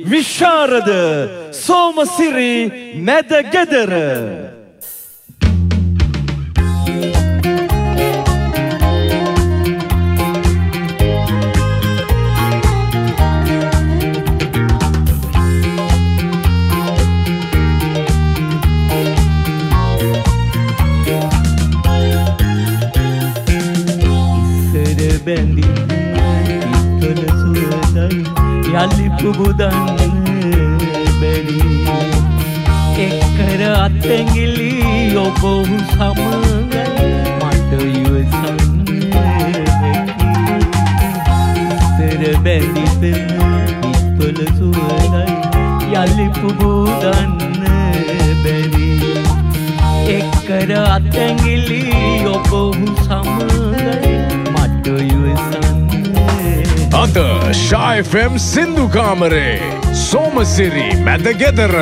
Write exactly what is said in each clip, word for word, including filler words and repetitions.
විශාරද සෝමසිරි මැදගෙදර. බැඳි ඉතල සුවදයි යලි පුබුදන්න බැරි එක්කර අත්ඇඟිලි ඔබ ඔහු සමගයි මට ඉවසන්න ඉතර බැඳි ඉතල සුවදයි යලි පුබුදන්න බැරි එක්කර අත්ඇඟිලි ඔබ ඔහු සමගයි අද ශා එෆ් එම් සින්දු කාමරේ සෝමසිරි මැදගෙදර.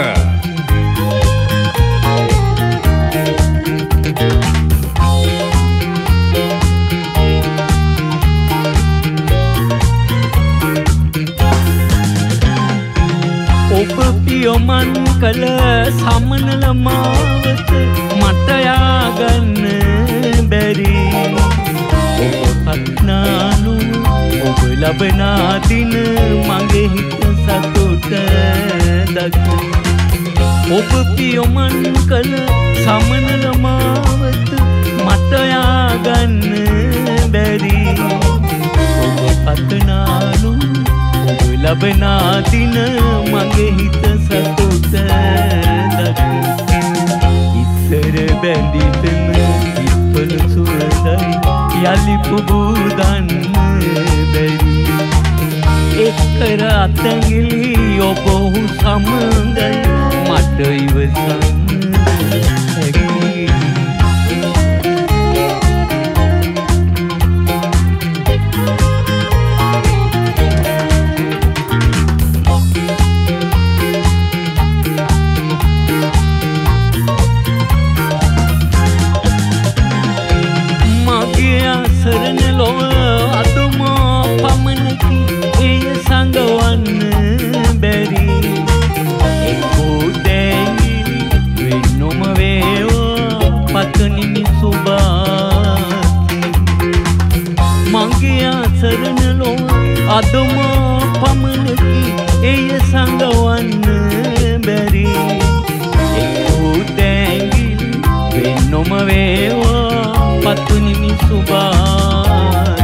ඔබ පියොමන් කළ සමනල මාවත මට යාගන්න බැරි පත්නානු ඔබ ලබනා දින මගේ හිත සතුට දකි ඔබ පියොමන් කළ සමනල මාවත මට යාගන්න බැරි ඔබ පත්නානු ඔබ ලබනා දින මගේ හිත සතුට දකි ඉස්සර බැඳිතම ඉපල සුවදයි යලි පුබුදන්න බැරි එක්කර අත්ඇඟිලි ඔබ ඔහු සමගයි මට ඉවසන්න හැකි. සරණ ලොව අදුම පමණකි එය සංගවන්න බැරි එක්කෝ දැඟිලි වෙන්නොම වේවා පතනිමි සුභාති මගේ සරණ ලොව අදුම පමණකි එය සංගවන්න බැරි එක්කෝ දැඟිලි වෙන්නොම වේවා පතුනිමි සුභාති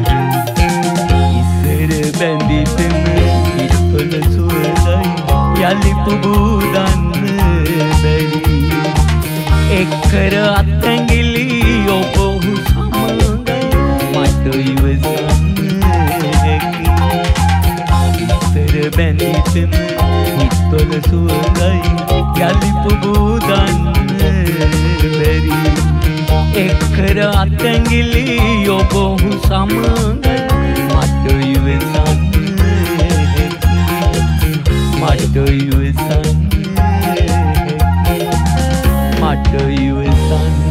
ඉස්සර බැඳිතම ඉපල සුවදයි යලි පුබුදන්න බැරි එක්කර අත්ඇඟිලි ඔබ ඔහු සමගයි මට ඉවසන්න හැකි. ඉස්සර බැඳිතම ඉපල සුවදයි යලි පුබුදන්න බැරි එක්කර අත්ඇඟිලි ඔබ ඔහු සමගයි මට ඉවසන්න මට ඉවසන්න මට ඉවසන්න